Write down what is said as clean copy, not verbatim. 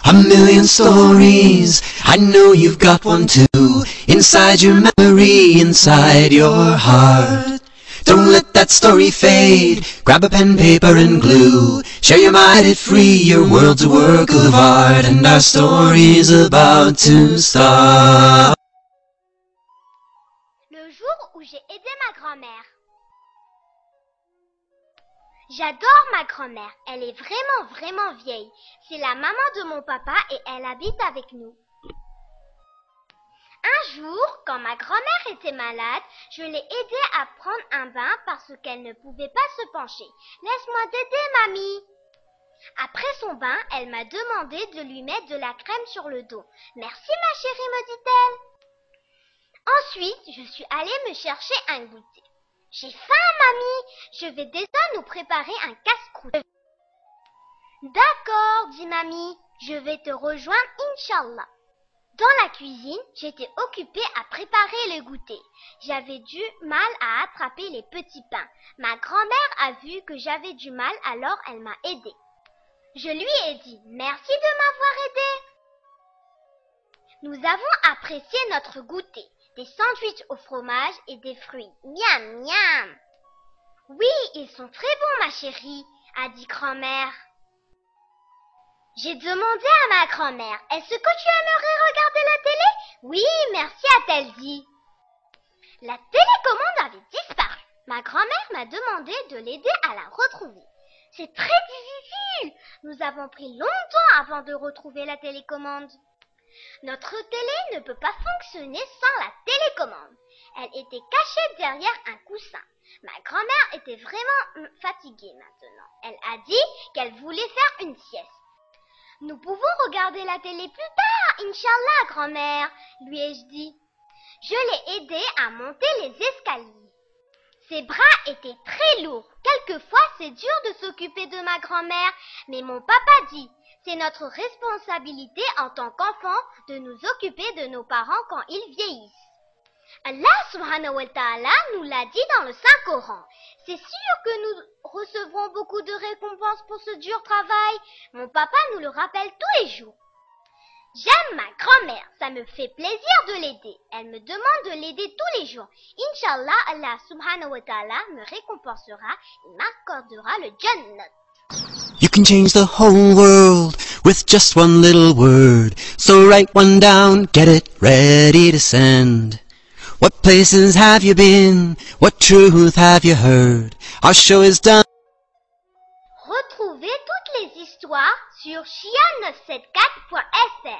A million stories, I know you've got one too, inside your memory, inside your heart. Don't let that story fade, grab a pen, paper and glue, share your mind it free, your world's a work of art, and our story's about to start. Le jour où j'ai aidé ma grand-mère. J'adore ma grand-mère, elle est vraiment vieille. C'est la maman de mon papa et elle habite avec nous. Un jour, quand ma grand-mère était malade, je l'ai aidée à prendre un bain parce qu'elle ne pouvait pas se pencher. Laisse-moi t'aider, mamie. Après son bain, elle m'a demandé de lui mettre de la crème sur le dos. Merci ma chérie, me dit-elle. Ensuite, je suis allée me chercher un goûter. J'ai faim, mamie. Je vais déjà nous préparer un casse-croûte. D'accord, dit mamie. Je vais te rejoindre, Inch'Allah. Dans la cuisine, j'étais occupée à préparer le goûter. J'avais du mal à attraper les petits pains. Ma grand-mère a vu que j'avais du mal, alors elle m'a aidée. Je lui ai dit « Merci de m'avoir aidée ». Nous avons apprécié notre goûter, des sandwichs au fromage et des fruits. Miam, miam. Oui, ils sont très bons, ma chérie, a dit grand-mère. J'ai demandé à ma grand-mère, est-ce que tu aimerais regarder la télé? Oui, merci, a-t-elle dit. La télécommande avait disparu. Ma grand-mère m'a demandé de l'aider à la retrouver. C'est très difficile. Nous avons pris longtemps avant de retrouver la télécommande. Notre télé ne peut pas fonctionner sans la télécommande. Elle était cachée derrière un coussin. Ma grand-mère était vraiment fatiguée maintenant. Elle a dit qu'elle voulait faire une sieste. Nous pouvons regarder la télé plus tard, Inch'Allah, grand-mère, lui ai-je dit. Je l'ai aidée à monter les escaliers. Ses bras étaient très lourds. Quelquefois, c'est dur de s'occuper de ma grand-mère, mais mon papa dit, c'est notre responsabilité en tant qu'enfant de nous occuper de nos parents quand ils vieillissent. Allah subhanahu wa ta'ala nous l'a dit dans le Saint-Coran. C'est sûr que nous recevrons beaucoup de récompenses pour ce dur travail. Mon papa nous le rappelle tous les jours. J'aime ma grand-mère, ça me fait plaisir de l'aider. Elle me demande de l'aider tous les jours. Inch'Allah, Allah subhanahu wa ta'ala me récompensera et m'accordera le Jannat. You can change the whole world with just one little word. So write one down, get it ready to send. What places have you been? What truth have you heard? Our show is done. Retrouvez toutes les histoires sur chia974.fr.